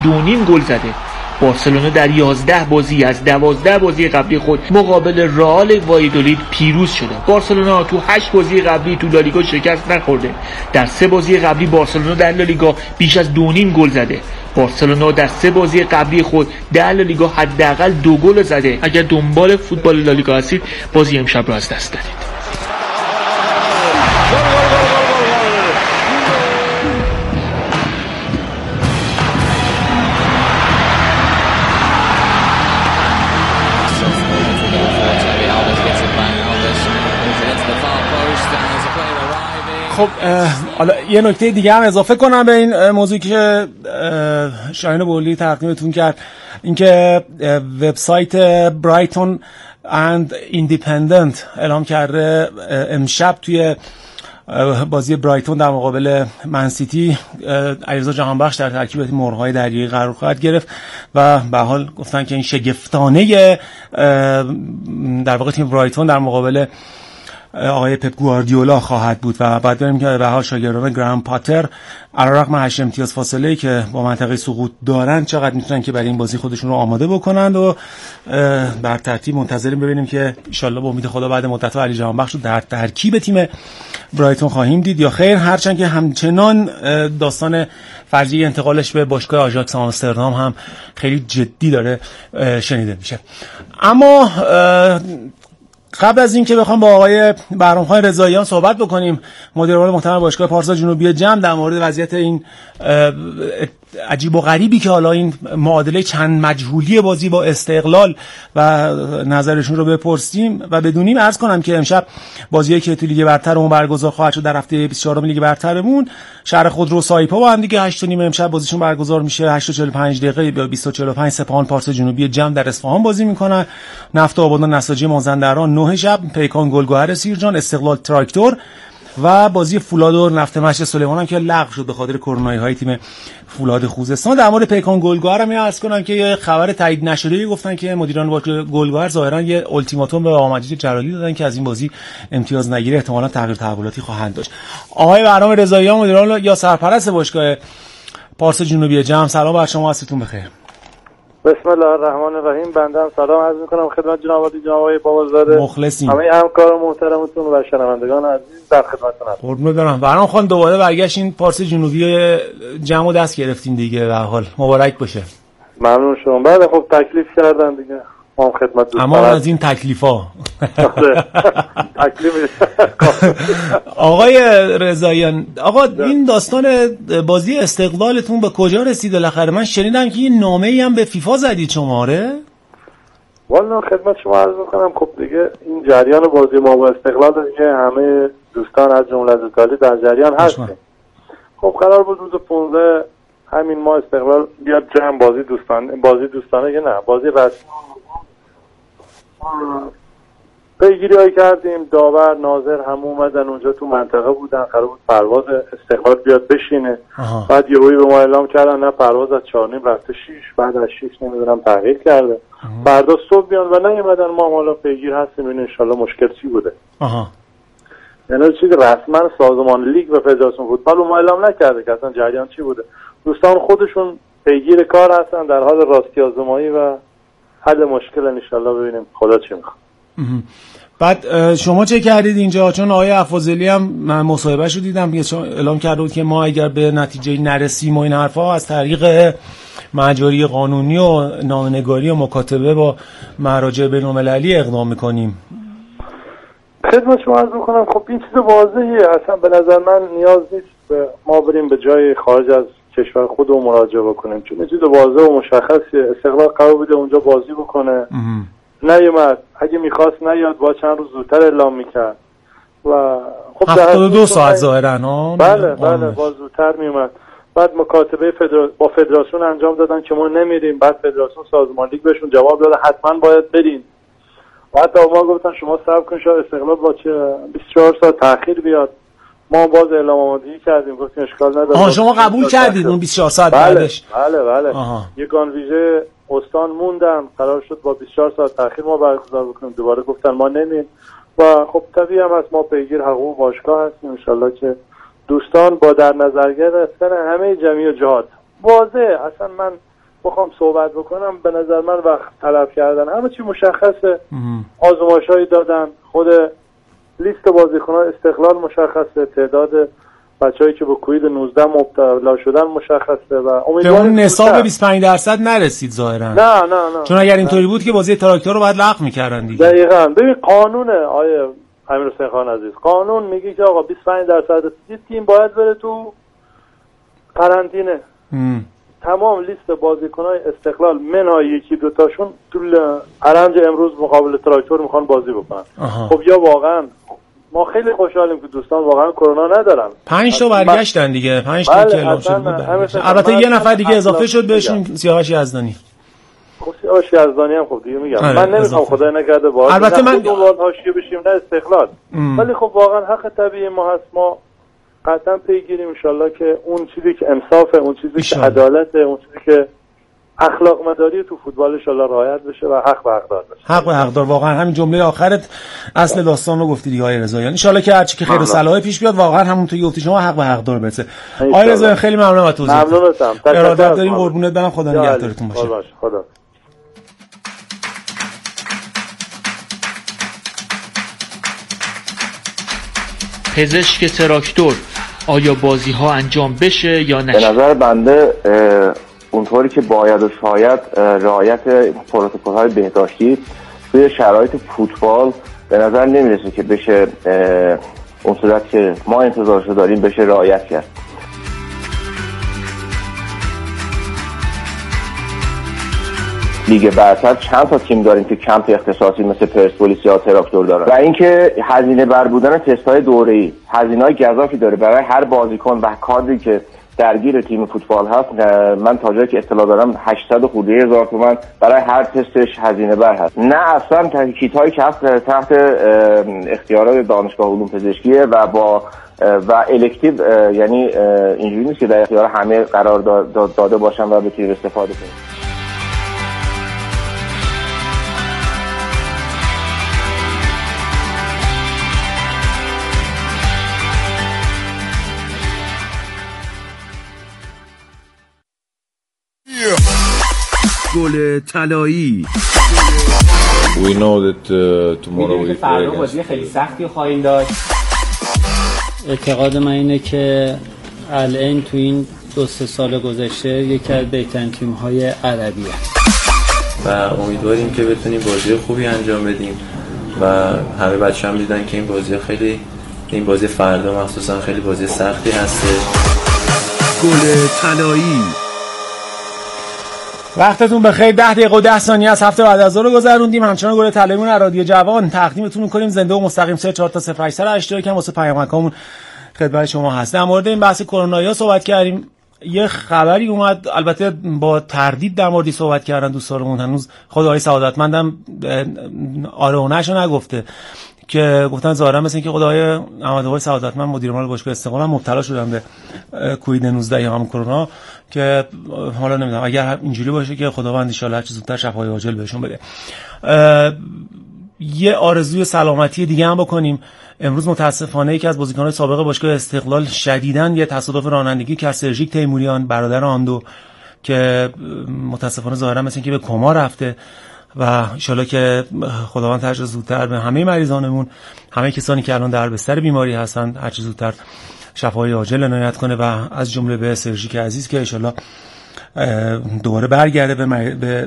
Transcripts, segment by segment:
2.5 گل زده. بارسلونا در 11 بازی از 12 بازی قبلی خود مقابل رئال وایدولید پیروز شده. بارسلونا تو 8 بازی قبلی تو لالیگا شکست نخورده. در 3 بازی قبلی بارسلونا در لالیگا بیش از 2.5 گل زده. بارسلونا در 3 بازی قبلی خود در لالیگا حداقل 2 گل زده. اگر دنبال فوتبال لالیگا هستید بازی امشب رو از دست دادید. خب حالا یه نکته دیگه هم اضافه کنم به این موضوعی که شاهین بولی تقدیمتون کرد، اینکه وبسایت برایتون اند ایندیپندنت اعلام کرده امشب توی بازی برایتون در مقابل منسیتی علیرضا جهانبخش در ترکیب تیم مرغ‌های دریایی قرار خواهد گرفت و به حال گفتن که این شگفتانه در واقع تیم برایتون در مقابل آقای پپ گواردیولا خواهد بود و بعد بریم که به حال شاگردان گرام پاتر علیرغم 8 امتیاز فاصله‌ای که با منطقه سقوط دارن چقدر میتونن که برای این بازی خودشون رو آماده بکنند و بر ترتیب منتظریم ببینیم که ان شاءالله با امید خدا بعد مدت‌ها علی جهانبخش رو در ترکیب تیم برایتون خواهیم دید یا خیر، هرچند که همچنان داستان فرضی انتقالش به باشگاه آژاکس آمستردام هم خیلی جدی داره شنیده میشه. اما قبل از این که بخوام با آقای بهرام‌خان رضاییان صحبت بکنیم، مدیر عامل محترم باشگاه پارسا جنوبی جم، در مورد وضعیت این عجیب و غریبی که حالا این معادله چند مجهولی بازی با استقلال و نظرشون رو بپرسیم و بدونیم، عرض کنم که امشب بازیایی که تو لیگ برترمون برگزار خواهد شد در هفته 24 لیگ برترمون، شهر خودرو سایپا با هم دیگه 8:30 امشب بازیشون برگزار میشه. 8:45 دقیقه به 20:45 سپاهان پارسا جنوبی جم در اصفهان بازی میکنن. نفت آبادان نساجی مازندران 9 شب، پیکان گلگهر سیرجان استقلال تراکتور و بازی فولاد و نفت مشت سلیمان هم که لغو شد به خاطر کرونایی‌های تیم فولاد خوزستان. در مورد پیکان گلگهر هم عرض کنم که یه خبر تایید نشده گفتن که مدیران باشگاه گلگهر ظاهرا یه التیماتوم به آقا مجید جلالی دادن که از این بازی امتیاز نگیره، احتمالاً تغییر تحولاتی خواهند داشت. آقای بهرام رضاییان مدیر عامل یا سرپرست باشگاه پارسا جنوبی جم، سلام بر شما، عصرتون بخیر. بسم الله الرحمن الرحیم. بنده هم سلام عرض می‌کنم خدمت جناب آقای بابازاده، مخلصیم، همه همکار محترمتون و شنوندگان عزیز در خدمتتون هستم. قربون برم. بهرام خان دوباره برگشتین پارسا جنوبی جمعو دست گرفتین دیگه، به هر حال مبارک باشه. ممنون شما. بله خب تکلیف کردن دیگه، ما خدمت اما از این تکلیفا تکلیف آقای رضاییان، آقا این داستان بازی استقلالتون به کجا رسید بالاخره؟ من شنیدم که یه نامه‌ای هم به فیفا زدید شما، آره؟ والا خدمت شما عرض می‌کنم خب دیگه این جریان بازی ما با استقلال دیگه همه دوستان از جمله از ایتالیا در جریان هستن. خب قرار بود روز 15 همین ما استقلال بیاد جمع بازی دوستانه که نه بازی رسمی پیگیری کردیم. داور ناظر هم اومدن اونجا تو منطقه بودن، قرار بود پرواز استقلال بیاد بشینه. بعد یهویی به ما اعلام کردن نه پرواز از 4:30 رفته 6، بعد از 6 نمیدونم تغییر کرده، فردا صبح بیان و نیومدن. ما حالا پیگیر هستیم این ان شاء الله مشکل چی بوده. یعنی چیزی رسما سازمان لیگ و فدراسیون فوتبال ما اعلام نکرده که اصلا جریان چی بوده. دوستان خودشون پیگیر کار هستن در حال راستی آزمایی و حل مشکل ان شاء الله، ببینیم خدا چی میخواد. بعد شما چه کردید اینجا؟ چون آقای افاضلی هم من مصاحبهشو دیدم که اعلام کرده بود که ما اگر به نتیجه نرسیم و این حرفا از طریق مجاری قانونی و نامه‌نگاری و مکاتبه با مراجع بین‌المللی اقدام میکنیم. خدمت شما عرض میکنم خب این چیز واضحیه، اصلا به نظر من نیاز نیست ما بریم به جای خارج از کشور خودمون مراجعه بکنیم، چون چیز واضح و مشخصه. استقلال قرار بوده اونجا بازی بکنه، نیومد. اگه میخواست نیاد با چند روز زودتر اعلام میکرد و خب 72 ساعت ظاهرا بله با زودتر میومد. بعد مکاتبه با فدراسیون انجام دادن که ما نمیریم، بعد فدراسیون سازمان لیگ بهشون جواب داده حتما باید برین. بعد ما گفتن شما صبر کنید شاید استقلال با 24 ساعت تأخیر بیاد. ما باز اعلام آمادگی کردیم، گفتیم اشکال نداره. شما قبول کردید اون 24 ساعت بعدش؟ بله. یه گان ویژه استان موندن، قرار شد با 24 ساعت تأخیر ما برگزار بکنیم، دوباره گفتن ما نمیم و خب طبیعی هم هست ما پیگیر حقوق باشگاه هستیم ان شاءالله که دوستان با در نظر گرفتن همه جمعی و جهات واضح. اصلا من بخوام صحبت بکنم به نظر من وقت تلف کردن. همه چی مشخصه. آزمایش‌هایی دادن، خود لیست بازیکنان استقلال مشخصه، تعداد بچه‌ای که با کووید 19 مبتلا شدن مشخصه و امیدوارم اون نصاب 25% نرسید ظاهرا. نه چون اگر اینطوری بود که بازی تراکتور رو باید لغو می‌کردن دیگه. دقیقاً. ببین قانونه آیه امیرحسین خان عزیز، قانون میگه که آقا 25% رسید تیم باید بره تو قرنطینه. تمام لیست بازیکن‌های استقلال منهای یکی دو تاشون تو ارنج امروز مقابل تراکتور میخوان بازی بکنن. خب یا واقعا ما خیلی خوشحالیم که دوستان واقعا کرونا ندارن. 5 تا برگشتن دیگه، 5 تا که اعلام شده بود. البته یه نفر دیگه اضافه شد بهشون، سیاوش یزدانی. خب سیاوش یزدانی هم خب دیگه میگم من نمیخوام خدای نکرده باشه البته من دوباره حاشیه بشیم نه استقلال، ولی خب واقعا حق طبیعی ما هست، ما قطعا پیگیریم ان شاءالله که اون چیزی که انصافه، اون چیزی که عدالته، اون چیزی که اخلاق مداری تو فوتبال ان شاءالله رعایت بشه و حق به حقدار بشه. حق به حقدار، واقعا همین جمله آخرت اصل داستان رو گفتی دیگه آقای رضاییان. ان شاءالله که هرچی که خیر و صلاح پیش بیاد واقعا همونطور که گفتی شما حق به حقدار برسه. آقای رضاییان خیلی ممنونم از توضیحات. ممنونم. ارادت داریم، قربونت برم، خدا نگهدارتون باشه. خدا. پزشک تراکتور، آیا بازی ها انجام بشه یا نشه؟ به نظر بنده اونطوری که باید و شاید رعایت پروتکل های بهداشتی توی شرایط فوتبال به نظر نمیرسه که بشه اون صورت که ما انتظارشو داریم بشه رعایت کرد. لیگ برتر چند تا تیم داریم که کمپ اختصاصی مثل پرسپولیس یا تراکتور دارن و اینکه هزینه بر بودن تست‌های دوره‌ای هزینه‌های گزافی داره برای هر بازیکن و کادری که درگیر تیم فوتبال هست. من تا جایی که اطلاع دارم 800 خورده هزار تومان برای هر تستش هزینه بر هست. نه اصلا کیت‌هایی که هست تحت اختیارات دانشگاه علوم پزشکیه و با و الکتیو، یعنی اینجوری نیست که در اختیار همه قرار داده باشن و بتونیم استفاده کنیم. گل طلایی. We know that tomorrow we فردا بازی خیلی سختی خواهیم داشت. اعتقاد من اینه که الان تو این 2-3 سال گذشته یکی از بهترین تیم‌های عربی هست و امیدواریم که بتونیم بازی خوبی انجام بدیم و همه بچه‌ها می‌دونن که این بازی فردا مخصوصا خیلی بازی سختی هست. گل طلایی. وقتتون بخیر. 10 دقیقه و 10 ثانیه از هفته بعد از ظهر رو گذروندیم. همچنان گل طلاییمون از رادیو جوان تقدیمتون می‌کنیم زنده و مستقیم 34 تا 08 که واسه پیامکامون خدمت شما هست. در مورد این بحث کرونایا صحبت کردیم. یه خبری اومد، البته با تردید در موردی صحبت کردن دوستانمون، هنوز خود آقای سعادتمندم آره و نشو نگفته که گفتن ظاهرا مثل اینکه خدای احمدآقای سعادتمند مدیر عامل باشگاه استقلال مبتلا شدن به کووید 19 یا هم کرونا، که حالا نمیدونم اگر اینجوری باشه که خداوند ان شاءالله هر چه زودتر شفای عاجل بهشون بده. یه آرزوی سلامتی دیگه هم بکنیم. امروز متاسفانه یکی از بازیکنان سابق باشگاه استقلال شدیداً یه تصادف رانندگی کرد، سرژیک تیموریان برادر آندو، که متاسفانه ظاهرا مثل اینکه به کما رفته و ان شاءالله که خداوند هر چه زودتر به همه مریضانمون، همه کسانی که الان در بستر بیماری هستن، هر چه زودتر شفای عاجل عنایت کنه و از جمله به سرژیک عزیز که ان شاءالله دوباره برگرده به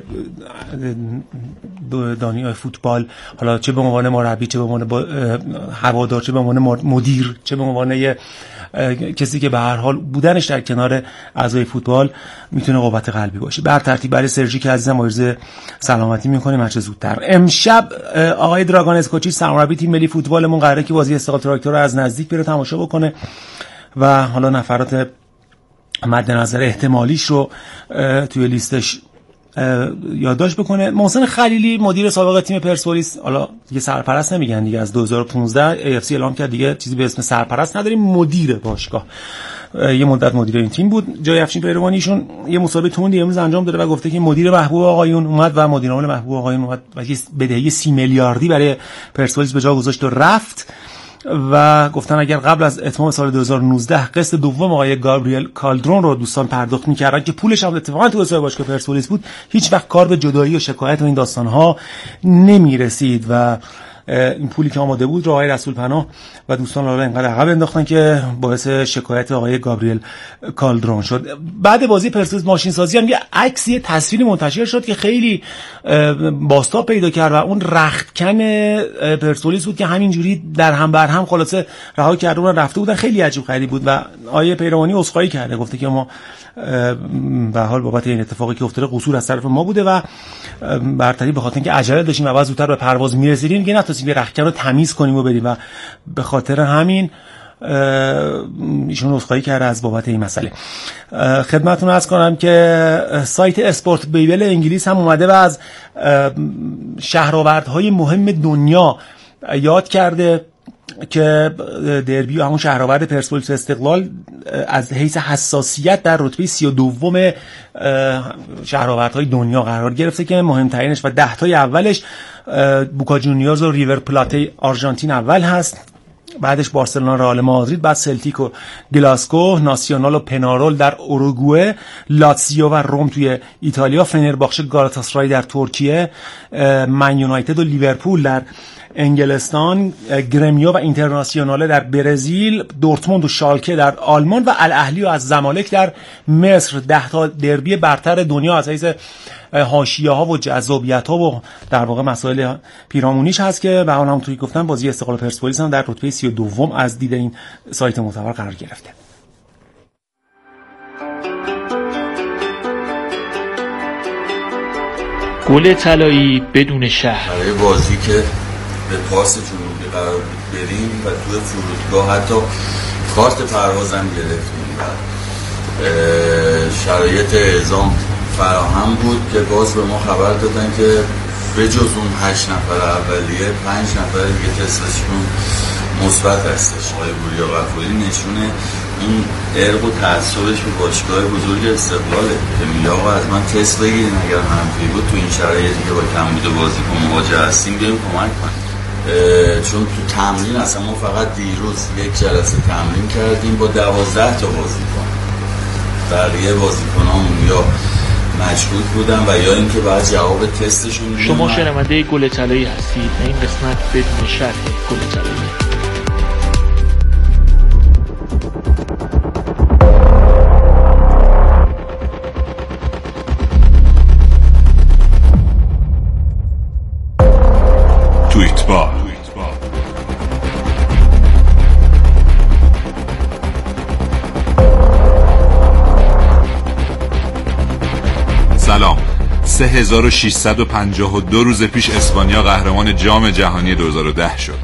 دنیای فوتبال، حالا چه به عنوان مربی، چه به عنوان هوادار، چه به عنوان مدیر، چه به عنوان کسی که به هر حال بودنش در کنار اعضای فوتبال میتونه قوت قلبی باشه. بر ترتیب برای سرژیک عزیزم آرزوی سلامتی میکنیم هر چه زودتر. امشب آقای دراگان اسکوچی سرمربی تیم ملی فوتبالمون قراره که بازی استقلال تراکتور رو از نزدیک بره تماشا بکنه و حالا نفرات مد نظر احتمالیش رو توی لیستش یادداشت بکنه. محسن خلیلی مدیر سابق تیم پرسپولیس، حالا دیگه سرپرست نمیگن دیگه، از 2015 AFC اعلام کرد دیگه چیزی به اسم سرپرست نداریم، مدیر باشگاه، یه مدت مدیر این تیم بود. جای افشین پیروانیشون یه مسابقه توندی امروز انجام داده و گفته که مدیر محبوب آقایون اومد و مدیر عامل محبوب آقایون اومد و بدهی 30 میلیاردی برای پرسپولیس به جا گذاشت و رفت و گفتن اگر قبل از اتمام سال 2019 قسط دوم آقای گابریل کالدرون رو دوستان پرداخت می‌کردن که پولش هم اتفاقا تو حساب باشگاه پرسپولیس بود، هیچ وقت کار به جدایی و شکایت و این داستان‌ها نمی‌رسید و این پولی که آماده بود رو آقای رسول پناه و دوستان حالا اینقدر عقب انداختن که باعث شکایت آقای گابریل کالدرون شد. بعد بازی پرسپولیس ماشین سازی هم یه عکس، یه تصویری منتشر شد که خیلی بازتاب پیدا کرد و اون رختکن پرسپولیس بود که همینجوری در هم بر هم خلاصه رها کرده و رفته بودن. خیلی عجیب غریب بود و آیه پیروانی عذرخواهی کرده، گفته که ما به حال بابت این اتفاقی که افتاده قصور از طرف ما بوده و برتری به خاطر اینکه عجله داشتیم و بعد زودتر به پرواز میرسیدیم دیگه نتونستیم یه رختکن رو تمیز کنیم و بدیم و به خاطر همین ایشون عذرخواهی کرده از بابت این مسئله. خدمتتون عرض کنم که سایت اسپورت بیبل انگلیس هم اومده و از شهرآوردهای مهم دنیا یاد کرده که دربی همون شهرآورد پرسپولیس استقلال از حیث حساسیت در رتبه 32 شهرآوردهای دنیا قرار گرفته که مهمترینش و 10 تای اولش بوکا جونیورز و ریور پلاته آرژانتین اول هست، بعدش بارسلونا، رئال مادرید، بعد سلتیک و گلاسکو، ناسیونال و پنارول در اوروگوئه، لاتزیو و روم توی ایتالیا، فنرباخچه، گالاتاسرای در ترکیه، من یونایتد و لیورپول در انگلستان، گرمیو و اینترناسیونال در برزیل، دورتموند و شالکه در آلمان و الاهلی و از زمالک در مصر. 10 تا دربی برتر دنیا از حیث حاشیه‌ها و جذابیت‌ها و در واقع مسائل پیرامونیش هست که به حال همونطوری گفتم بازی استقلال پرسپولیس هم در رتبه 32 از دید این سایت معتبر قرار گرفته. گل طلایی بدون شهر. برای بازی که به پاس جنوبی قرار بریم و توی فرودگاه حتی کارت پروازم گرفتیم و شرایط اعزام فراهم بود که باز به ما خبر دادن که به جز اون 8 نفر اولیه 5 نفر دیگه تستشون مثبت هستش. آقای بوریا غفوری نشونه اون ارق و تعصبش به باشگاه بزرگ استقلاله که میگه آقا از من تست بگیرین، اگر منفی بود تو این شرایطی که با کمبود بازیکن مواجه هستیم بیایم کمک کنیم. چون تو تمرین اصلا ما فقط دیروز یک جلسه تمرین کردیم با 12 تا بازیکن، بقیه بازیکنامون یا مشغول بودن و یا اینکه بعد جواب تستشون. شما شنونده گل طلایی هستید. این قسمت بدون شرح گل طلایی. توییت بار. سلام. 3652 روز پیش اسپانیا قهرمان جام جهانی 2010 شد.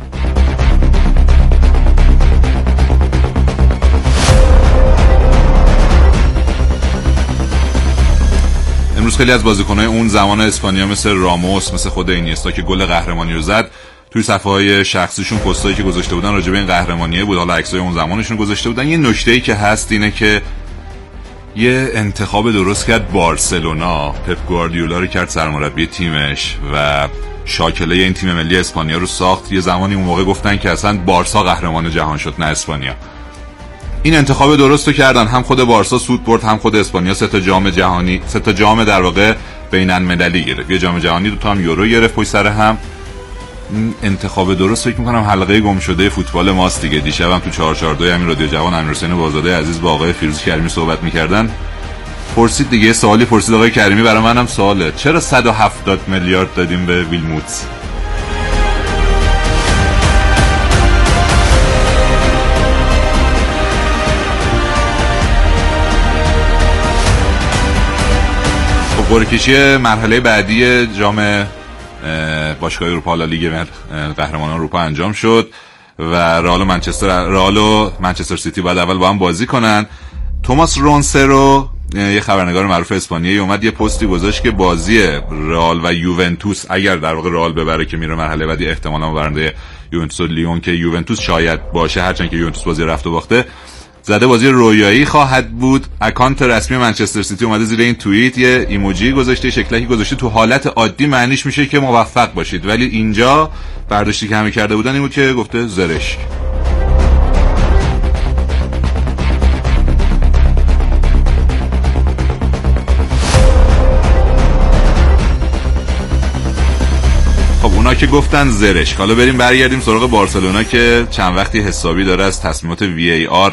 امروز خیلی از بازیکن‌های اون زمان اسپانیا مثل راموس، مثل خود اینیستا که گل قهرمانی رو زد، توی صفحه‌های شخصیشون پستایی که گذاشته بودن راجع به این قهرمانیه بود، حالا عکسای اون زمانشون گذاشته بودن. یه نکته‌ای که هست اینه که یه انتخاب درست کرد بارسلونا، پپ گواردیولا رو کرد سرمربی تیمش و شاکله این تیم ملی اسپانیا رو ساخت. یه زمانی اون موقع گفتن که اصلا بارسا قهرمان جهان شد نه اسپانیا. این انتخاب درست رو کردن، هم خود بارسا سود برد هم خود اسپانیا. 3 تا جام جهانی، 3 تا جام در واقع بین‌المللی گرفت، یه جام جهانی، 2 تا هم یورو گرفت پشت سر هم. انتخاب درست فکر می‌کنم حلقه گم شده فوتبال ماست دیگه. دیشبم تو 442 همین رادیو جوان امیرحسین بازاده عزیز با آقای فیروز کریمی صحبت می‌کردن. پرسید دیگه، سوالی پرسید آقای کریمی، برای منم سواله، چرا 170 میلیارد دادیم به ویلموتس؟ قرعه‌کشی مرحله بعدی جام باشگاه اروپا لالیگ قهرمانان اروپا انجام شد و رئال و منچستر سیتی بعد اول با هم بازی کنن. توماس رونسرو، یه خبرنگار معروف اسپانیایی، اومد یه پستی گذاشت که بازی رئال و یوونتوس، اگر در واقع رئال ببره که میره مرحله بعدی، احتمالاً برنده یوونتوس و لیون که یوونتوس شاید باشه، هرچند که یوونتوس بازی رفت و باخته، زده بازی رویایی خواهد بود. اکانت رسمی منچستر سیتی اومده زیر این توییت یه ایموجی گذاشته، شکلکی گذاشته، تو حالت عادی معنیش میشه که موفق باشید، ولی اینجا برداشتی که همه کرده بودن این بود که گفته زرشک. خب اونا که گفتن زرشک، حالا بریم برگردیم سراغ بارسلونا که چند وقتی حسابی داره از تصمیمات VAR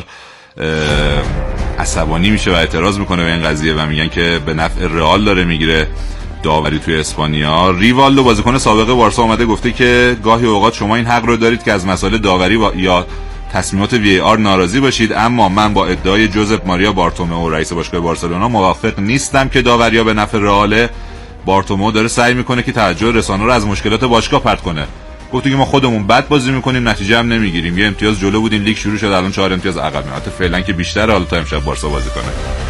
عصبانی میشه و اعتراض میکنه به این قضیه و میگن که به نفع رئال داره میگیره داوری توی اسپانیا. ریوالدو بازیکن سابق بارسا اومده گفته که گاهی اوقات شما این حق رو دارید که از مسائل داوری یا تصمیمات VAR ناراضی باشید، اما من با ادعای جوزپ ماریا بارتومئو رئیس باشگاه بارسلونا موافق نیستم که داوریا به نفع رئال. بارتومئو داره سعی میکنه که توجه رسانه رو از مشکلات باشگاه پرت کنه. گفت که ما خودمون بد بازی میکنیم، نتیجه هم نمیگیریم، یه امتیاز جلو بودیم، لیگ شروع شد، الان 4 امتیاز عقب میاد. فعلا که بیشتره، حالا تا امشب بارسا بازی کنه.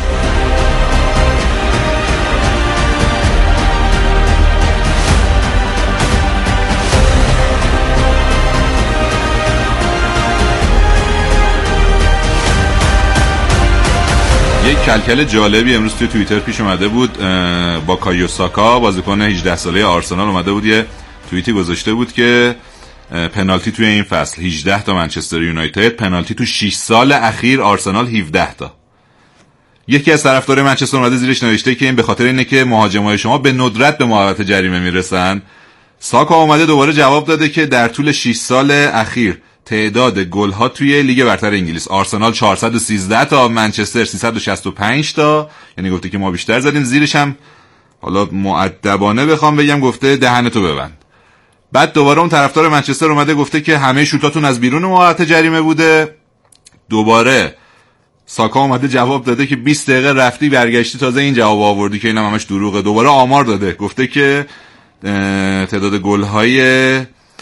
یک کلکل جالبی امروز توی توییتر پیش اومده بود. با کایو ساکا بازیکن 18 ساله آرسنال اومده بود یه توییتی گذاشته بود که پنالتی توی این فصل 18 تا منچستر یونایتد، پنالتی تو 6 سال اخیر آرسنال 17 تا. یکی از طرفدارای منچستر اومده زیرش نوشته که این به خاطر اینه که مهاجمای شما به ندرت به محوطه جریمه میرسن. ساکا اومده دوباره جواب داده که در طول 6 سال اخیر تعداد گل‌ها توی لیگ برتر انگلیس آرسنال 413 تا، منچستر 365 تا، یعنی گفته که ما بیشتر زدیم. زیرش هم حالا مؤدبانه بخوام بگم گفته دهنتو ببند. بعد دوباره اون طرفدار منچستر اومده گفته که همه شوتاتون از بیرون محوطه جریمه بوده. دوباره ساکا اومده جواب داده که 20 دقیقه رفتی برگشتی تازه این جواب آوردی که اینم همش دروغه. دوباره آمار داده، گفته که تعداد گل‌های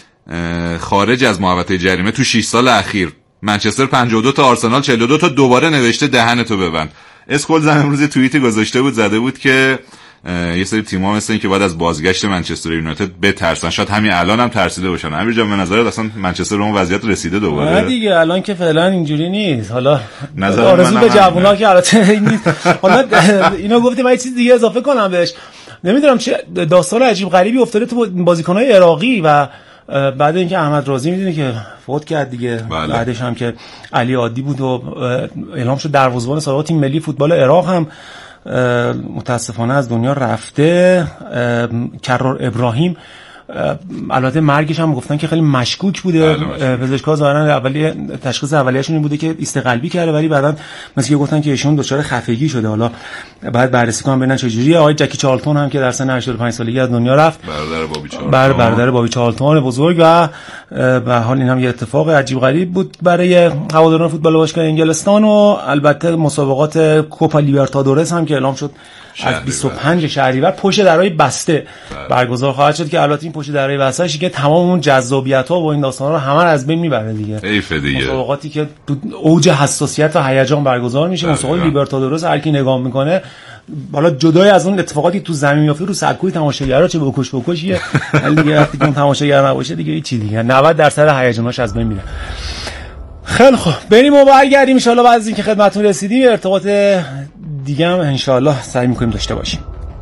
خارج از محوطه جریمه تو 6 سال اخیر منچستر 52 تا، آرسنال 42 تا. دوباره نوشته دهنتو ببند. اسکولز امروز توییتی گذاشته بود، زده بود که یه سری تیم‌ها مثل این که بعد از بازگشت منچستر یونایتد بترسن، شاید همین الان هم ترسیده باشن. امیر جان به نظرت اصلا منچستر به اون وضعیت رسیده دوباره؟ نه دیگه، الان که فعلا اینجوری نیست. حالا آرزو به جوونا که البته این نیست. حالا اینو گفتم، من یه چیز دیگه اضافه کنم بهش. نمیدونم چه داستان عجیب غریبی افتاده تو بازیکن‌های عراقی و بعد اینکه احمد رازی میدونی که فوت کرد دیگه، بعدش هم که علی عادی بود و اعلام شد دروازه‌بان سابق تیم ملی فوتبال عراق هم متاسفانه از دنیا رفته. کرار ابراهیم البته مرگش هم گفتن که خیلی مشکوک بوده، پزشکا ظاهرا اولیه تشخیص اولیه‌شون این بوده که ایست قلبی کرده، ولی بعداً مثلا که گفتن که ایشون دچار خفگی شده. حالا بعد بررسی کنم ببینن چه جوریه. آقای جکی چارلتون هم که در سن 85 سالگی از دنیا رفت، برادر بابی چارلتون بزرگ. و به حال این هم یه اتفاق عجیب غریب بود برای هواداران فوتبال باشگاه انگلستان. و البته مسابقات کوپا لیبرتادورس هم که اعلام شد از 25 شهریور پشت درهای بسته برگزار خواهد شد، که البته این پشت درهای بسته‌اش که تمام اون جذابیت‌ها و این داستانا رو همه از بین میبره دیگه. مسابقاتی که تو اوج حساسیت و هیجان برگزار میشه، مسابقات لیبرتادورس هر کی نگاه میکنه، حالا جدای از اون اتفاقاتی تو زمین میفته رو سکوی تماشاگرها چه بکشیه، ولی دیگه وقتی که اون تماشاگر نباشه دیگه هیچ چیزی دیگه 90% هیجاناش از بین میره. خیلی خب بریم و برگردیم ان شاء الله. بعد از اینکه خدمتتون رسیدیم ارتباط دیگه هم ان شاء الله سعی می‌کنیم داشته باشیم.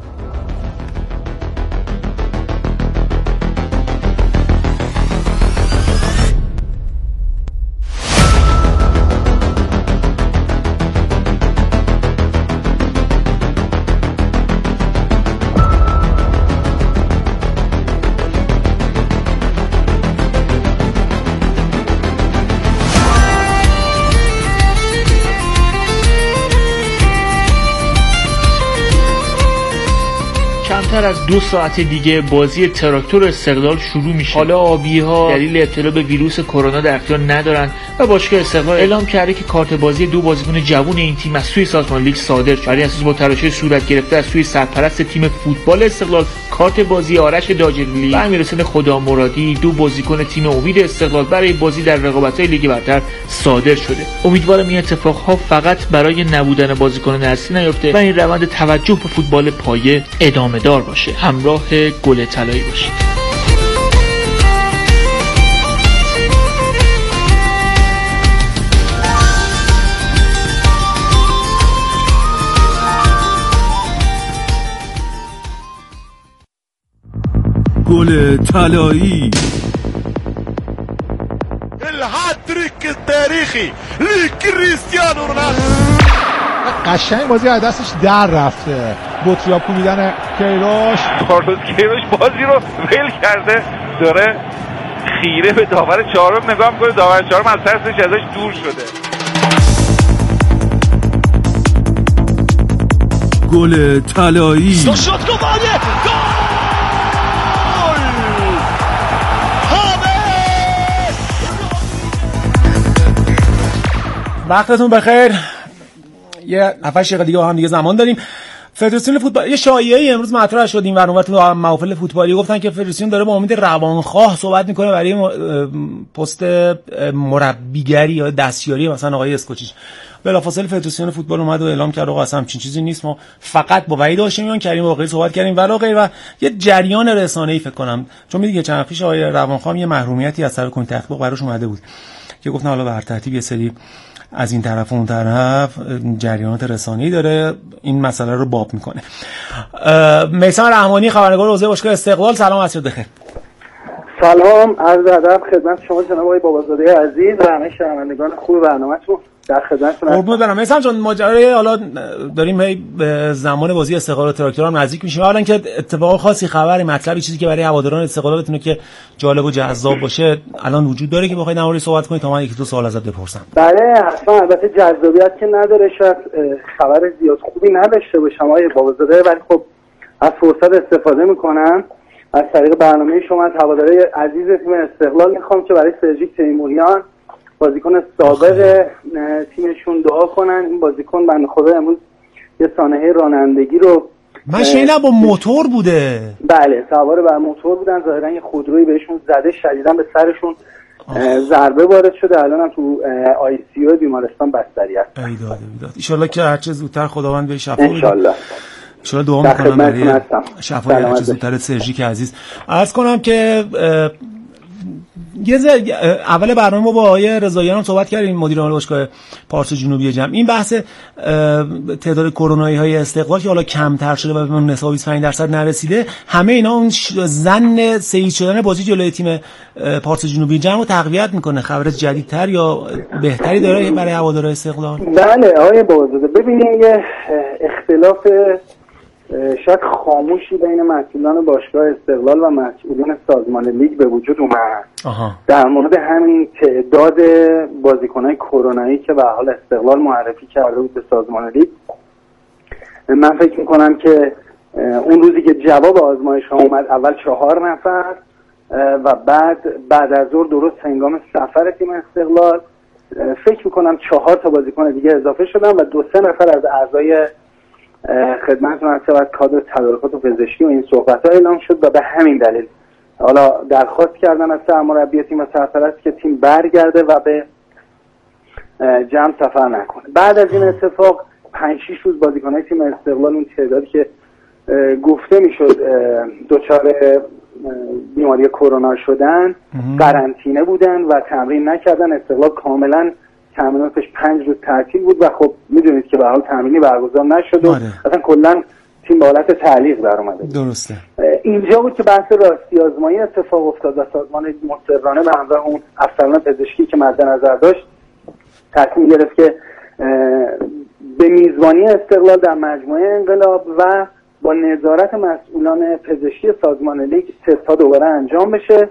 کمتر از 2 ساعت دیگه بازی تراکتور استقلال شروع میشه. حالا آبی‌ها دلیل ابتلا به ویروس کرونا در اختیار ندارن و باشگاه استقلال اعلام کرده که کارت بازی 2 بازیکن جوان این تیم از سوی سازمان لیگ صادر شد. برای اساس با تراشه صورت گرفته از سوی سرپرست تیم فوتبال استقلال، کارت بازی آرش داجلی و امیرحسین خدامرادی 2 بازیکن تیم امید استقلال برای بازی در رقابت‌های لیگ برتر صادر شده. امیدوارم این اتفاقها فقط برای نبودن بازیکنان اصلی نیفته و این روند توجه به فوتبال پایه ادامه دار باشه. همراه گل طلایی باشید. گل طلایی. الهاتریک تاریخی لکریستیانو رونالدو. قشنگ بازی از دستش در رفته. بطریاب کوبیدن کیروش. کارلوس کیروش بازی رو ول کرده، داره خیره به داور چهارم نگاه میکنه. داور چهارم از ترسش ازش دور شده. گل طلایی. وقتتون بخیر. یه 7 دقیقه دیگه هم دیگه زمان داریم. فدراسیون فوتبال یه شایعه‌ای امروز مطرح شد این ورانور تو محافل فوتبالی، گفتن که فدراسیون داره با امید روانخواه صحبت میکنه برای پست مربیگری یا دستیاری مثلا آقای اسکوچیچ. بلافاصله فدراسیون فوتبال اومد و اعلام کرد آقا اصلا همچین چیزی نیست، ما فقط با وحید هاشمیان، کریم باقری صحبت کردیم ولی غیر و یه جریان رسانه‌ای فکر کنم، چون میگه چند پیش آقای روانخواه یه محرومیتی از طرف کمیته تحقیق براش اومده بود که گفتن حالا به هر ترتیب یه سری از این طرف و اون طرف جریانات رسانه‌ای داره این مسئله رو باب میکنه. میثم رحمانی خبرنگار حوزه باشگاه استقلال، سلام عصر بخیر. سلام، عرض ادب خدمت شما جناب آقای بابازاده عزیز و همه شنوندگان خوب برنامه‌تون. در خدمتتون هستم. قربونت برم. میثم جان، ماجرای حالا داریم به زمان بازی استقلال و تراکتورها نزدیک میشیم. اولا که اتفاق خاصی، خبری، مطلبی، چیزی که برای هواداران استقلال بتونه که جالب و جذاب باشه الان وجود داره که بخواید نواری صحبت کنید تا من یک دو سوال ازت بپرسم؟ بله حتما. البته جذابیت که نداره، شاید خبر زیاد خوبی نداشته باشم آقای بابازاده، ولی خب از فرصت استفاده میکنم از طریق برنامه شما از هواداری عزیز تیم استقلال میخوام که برای سرجیک تیموریان بازیکن سابق تیمشون دعا کنن. این بازیکن بنده خدا امروز یه سانحه رانندگی رو من شنیدم با موتور بوده. بله سوار بر موتور بودن، ظاهرا یه خودرویی بهشون زده، شدیداً به سرشون ضربه وارد شده، الان هم تو آی سی او بیمارستان بستری هستن. ای داد ان شاءالله که هر چه زودتر خداوند به شفا بده. ان شاءالله دعا میکنم برای شفای هر چه زودتر سرجیک عزیز. عرض کنم که اول برنامه ما با آقای رضاییان هم صحبت کردیم، مدیر عامل باشگاه پارس جنوبی جمع. این بحث تعداد کرونایی های استقلال که حالا کمتر شده و به نسبت 25% نرسیده، همه اینا اون ظن سعید شدن بازی جلوی تیم پارس جنوبی جمع رو تقویت میکنه. خبر جدیدتر یا بهتری داره برای هوادارهای استقلال؟ بله آقای بازده، ببینید یه اختلاف شاید خاموشی بین مسئولان باشگاه استقلال و مسئولین سازمان لیگ به وجود اومد در مورد همین تعداد بازیکن‌های کرونایی که به حال استقلال معرفی کرده بود به سازمان لیگ. من فکر می‌کنم که اون روزی که جواب آزمایش ها اومد اول 4 نفر و بعد از ظهر درست هنگام سفر تیم استقلال فکر می‌کنم 4 تا بازیکن دیگه اضافه شدن و 2-3 نفر از اعضای خدمتتون از کادر تدارکات و پزشکی و این صحبت‌ها اعلام شد و به همین دلیل حالا درخواست کردن از سرمربی تیم و سرپرست که تیم برگرده و به جمع سفر نکنه. بعد از این اتفاق 5-6 روز بازیکن‌های تیم استقلال اون تعدادی که گفته میشد دچار بیماری کرونا شدن قرنطینه بودن و تمرین نکردن. استقلال کاملا تمریناتش 5 روز تعطیل بود و خب میدونید که به حال تمرینی برگزار نشد و اصلا کلا تیم به حالت تعلیق در اومده. درسته. اینجا بود که بحث راستی آزمایی اتفاق افتاد و سازمان مصررانه به همراه اون افسران پزشکی که مد نظر داشت تصمیم گرفت که به میزبانی استقلال در مجموعه انقلاب و با نظارت مسئولان پزشکی سازمان لیگ تست‌ها دوباره انجام بشه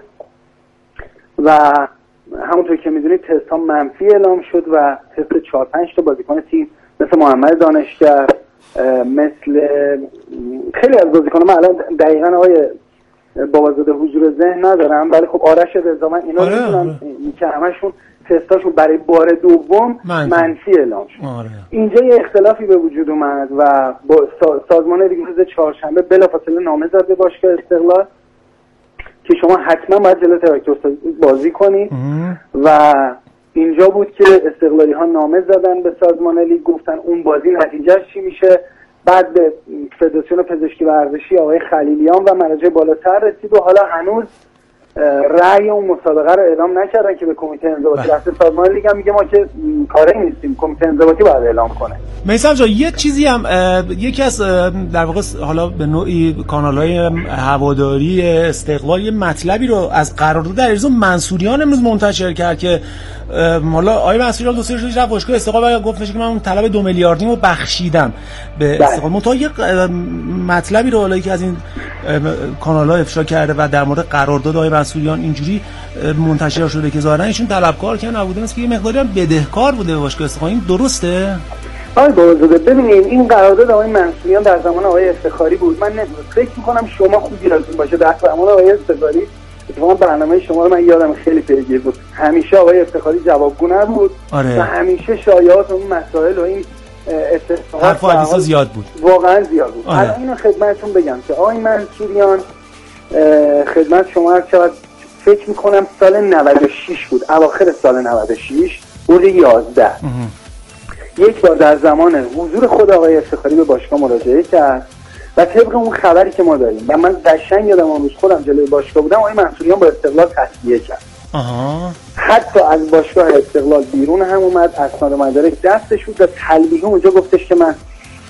و همونطور که میدونید تست ها منفی اعلام شد و تست 4-5 تا بازیکن تیم مثل محمد دانشگر، مثل خیلی از بازیکنان، من الان دقیقاً آقای بابازاده حضور ذهن ندارم ولی خب آرش رضا، من اینا میدونم که همشون تستاشون برای بار دوم منفی اعلام شد. اینجا یه اختلافی به وجود اومد و با سازمان لیگ روز چهارشنبه بلافاصله نامه زد به باشگاه استقلال که شما حتما باید جلوی تراکتور بازی کنید و اینجا بود که استقلالی ها نامه زدن به سازمان لیگ، گفتن اون بازی نتیجهش چی میشه. بعد به فدراسیون پزشکی و ورزشی آقای خلیلیان و مراجع بالاتر رسید و حالا هنوز رأی اون مسابقه رو اعلام نکردن که به کمیته انضباطی رفته. سازمان لیگ هم میگه ما که کاری نیستیم، کمیته انضباطی باید اعلام کنه. میثم جان یه چیزی هم یکی از در واقع حالا به نوعی کانال‌های هواداری استقلال یه مطلبی رو از قرارداد علیرضا منصوریان امروز منتشر کرد که حالا آقای منصوریان دو سه روز رفت باشگاه استقلال و گفتش که من اون طلب 2 میلیاردی رو بخشیدم به استقلال. منتها یه مطلبی رو حالا که از این کانال‌ها افشا کرده و در مورد قرارداد آقای منصوریان اینجوری منتشر شده که ظاهرا ایشون طلبکار که نبودن است که یه مقداری هم بدهکار بوده به باشگاه استقلال. این درسته؟ آقای بازوده ببینید این قرارداد آقای منصوریان در زمان آقای افتخاری بود. من فکر می‌کنم شما خوب یادتون باشه در زمان آقای افتخاری اتفاقا برنامه شما رو من یادم خیلی پیگیر بود. همیشه آقای افتخاری جوابگو نبود و همیشه شایعات و این مسائل و این حرف و حدیثا زیاد بود، واقعا زیاد بود. الان اینو خدمتتون بگم که آقای منصوریان خدمت شما هر چقدر فکر میکنم سال 96 بود، اواخر سال 96 بود 11 یک بار در زمان حضور خود آقای افتخاری به باشگاه مراجعه کرد و طبق اون خبری که ما داریم و من قشنگ یادم اون روز خودم جلوی باشگاه بودم آقای منصوریان با استقلال تصفیه کرد. حتی از باشگاه استقلال بیرون هم اومد، اسناد و مدارک دستش بود و تلبیه اونجا گفتش که من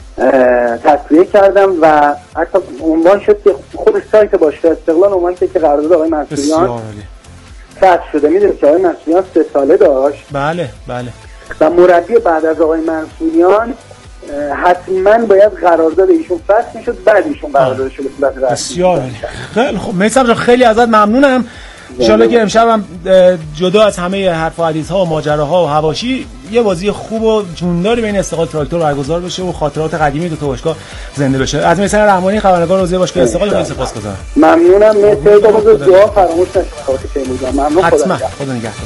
تصفیه کردم و حتی عنوان شد که خود سایت باشگاه استقلال عنوان که قرارداد آقای منصوریان فسخ شده. میدونید که آقای منصوریان 3 ساله داشت. بله و مربی بعد از آقای منصوریان حتما باید قرارداد ایشون فسخ میشد، بعد ایشون قراردادش رو به صورت رسمی. بسیار عالی. خیلی خب میثم جان خیلی ازت ممنونم. ان شاءالله که امشب هم جدا از همه حرف و حدیث‌ها و ماجراها و حواشی یه بازی خوب و جونداری بین استقلال تراکتور برگزار بشه و خاطرات قدیمی دو تا باشگاه زنده بشه. از میثم رحمانی خبرنگار حوزه باشگاه استقلال خیلی سپاسگزارم. ممنونم. مرسی. تا دعا فراموش نشه خاطر تیمور. ممنون. حتما. خدا نگهدار.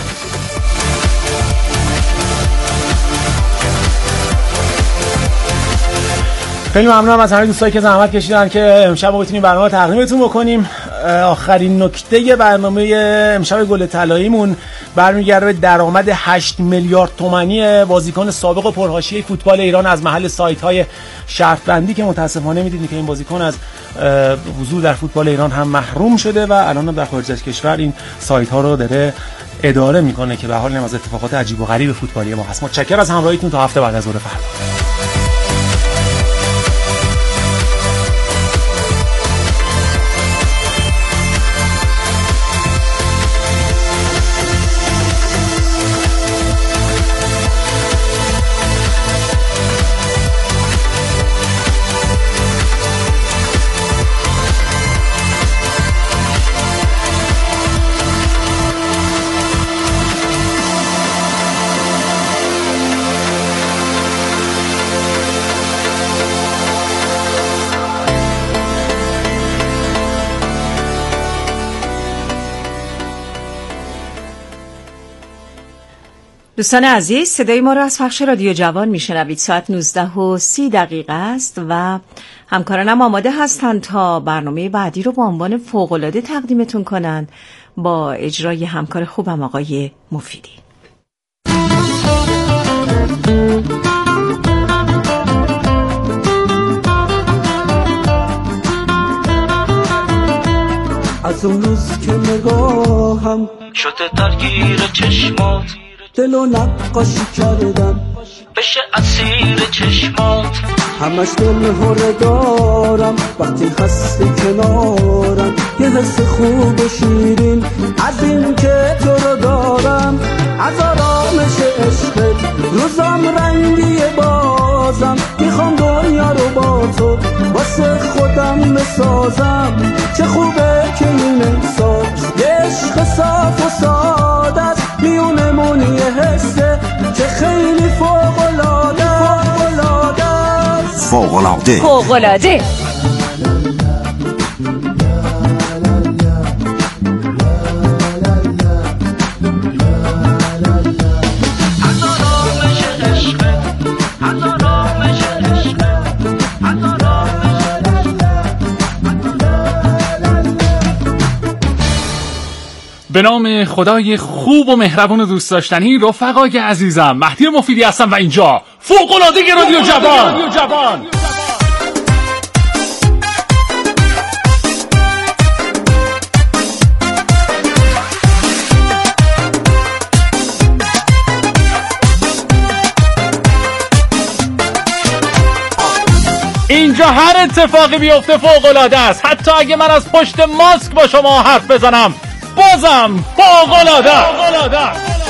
خیلی ممنونم از همه دوستایی که زحمت کشیدن که امشب ما بتونیم برنامه تقدیمتون بکنیم. آخرین نکته برنامه امشب گل طلاییمون برمیگرده به درآمد 8 میلیارد تومانی بازیکن سابق و پرحاشیه فوتبال ایران از محل سایت‌های شرط بندی که متاسفانه می‌دونید که این بازیکن از حضور در فوتبال ایران هم محروم شده و الان هم در خارج از کشور این سایت‌ها رو داره اداره میکنه که به حال از اتفاقات عجیب و غریب فوتبالی ما هست. متشکرم از همراهیتون تا هفته بعد از ظهر فردا. دوستان عزیز، صدای ما را از پخش رادیو جوان میشنوید. ساعت 19:30 است و همکارانم آماده هستند تا برنامه بعدی رو با عنوان فوق‌العاده تقدیمتون کنند با اجرای همکار خوبم آقای مفیدی. از اون روز که نگاهم شده درگیر چشمات، دلو نقاشی کردم بشه اسیر چشمات، همش دل هره دارم وقتی هستی کنارم، یه حس خوب و شیرین از این که تو رو دارم، از آرامش عشق روزم رنگی بازم، میخوام دنیا رو با تو واسه خودم بسازم، چه خوبه که این احساس یه عشق صاف و ساده است، میونمون یه حسه که خیلی فوق‌العاده است. فوق‌العاده به نام خدای خوب و مهربون و دوست داشتنی، رفقای عزیزم، مهدی مفیدی هستم و اینجا فوق‌العاده رادیو جوان. اینجا هر اتفاقی بیفته فوق‌العاده است. حتی اگه من از پشت ماسک با شما حرف بزنم بازم فوق‌العاده است.